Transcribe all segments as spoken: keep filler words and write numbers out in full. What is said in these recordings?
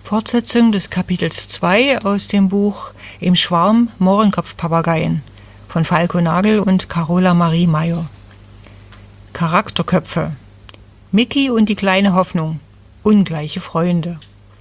Fortsetzung des Kapitels zwei aus dem Buch Im Schwarm Mohrenkopfpapageien von Falco Nagel und Carola Marie Meyer. Charakterköpfe: Micky und die kleine Hoffnung, ungleiche Freunde.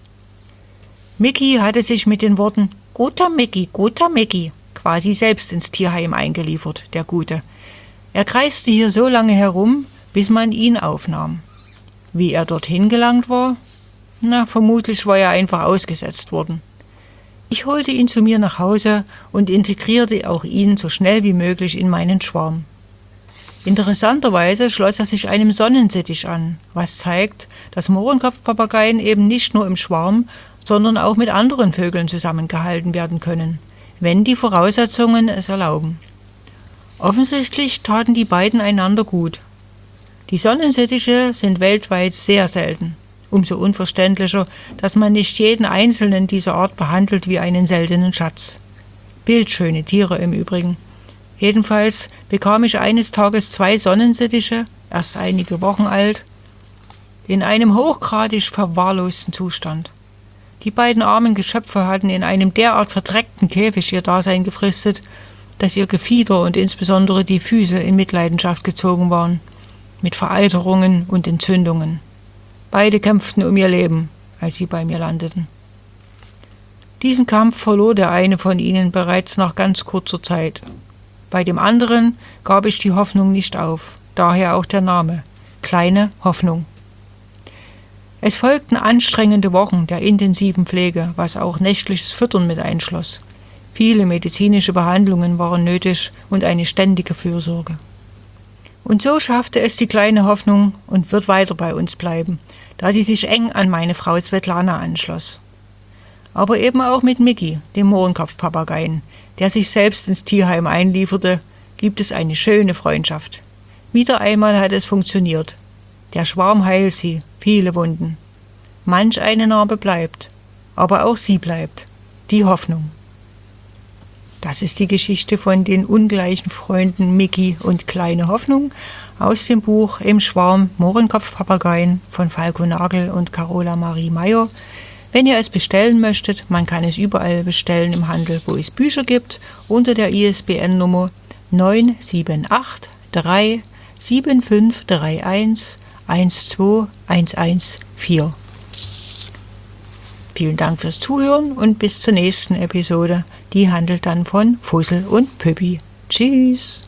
Micky hatte sich mit den Worten »Guter Micky, guter Micky« quasi selbst ins Tierheim eingeliefert, der Gute. Er kreiste hier so lange herum, bis man ihn aufnahm. Wie er dorthin gelangt war? Na, vermutlich war er einfach ausgesetzt worden. Ich holte ihn zu mir nach Hause und integrierte auch ihn so schnell wie möglich in meinen Schwarm. Interessanterweise schloss er sich einem Sonnensittich an, was zeigt, dass Mohrenkopfpapageien eben nicht nur im Schwarm, sondern auch mit anderen Vögeln zusammengehalten werden können, wenn die Voraussetzungen es erlauben. Offensichtlich taten die beiden einander gut. Die Sonnensittiche sind weltweit sehr selten. Umso unverständlicher, dass man nicht jeden einzelnen dieser Art behandelt wie einen seltenen Schatz. Bildschöne Tiere im Übrigen. Jedenfalls bekam ich eines Tages zwei Sonnensittiche, erst einige Wochen alt, in einem hochgradig verwahrlosten Zustand. Die beiden armen Geschöpfe hatten in einem derart verdreckten Käfig ihr Dasein gefristet, dass ihr Gefieder und insbesondere die Füße in Mitleidenschaft gezogen waren, mit Vereiterungen und Entzündungen. Beide kämpften um ihr Leben, als sie bei mir landeten. Diesen Kampf verlor der eine von ihnen bereits nach ganz kurzer Zeit. Bei dem anderen gab ich die Hoffnung nicht auf, daher auch der Name, Kleine Hoffnung. Es folgten anstrengende Wochen der intensiven Pflege, was auch nächtliches Füttern mit einschloss. Viele medizinische Behandlungen waren nötig und eine ständige Fürsorge. Und so schaffte es die kleine Hoffnung und wird weiter bei uns bleiben, da sie sich eng an meine Frau Svetlana anschloss. Aber eben auch mit Micky, dem Mohrenkopfpapageien, der sich selbst ins Tierheim einlieferte, gibt es eine schöne Freundschaft. Wieder einmal hat es funktioniert. Der Schwarm heilt sie, viele Wunden. Manch eine Narbe bleibt, aber auch sie bleibt, die Hoffnung. Das ist die Geschichte von den ungleichen Freunden Micky und Kleine Hoffnung aus dem Buch Im Schwarm Mohrenkopfpapageien von Falco Nagel und Carola Marie Meyer. Wenn ihr es bestellen möchtet, man kann es überall bestellen im Handel, wo es Bücher gibt, unter der I S B N-Nummer neun sieben acht drei sieben fünf drei eins eins zwei eins eins vier. Vielen Dank fürs Zuhören und bis zur nächsten Episode. Die handelt dann von Fussel und Püppi. Tschüss!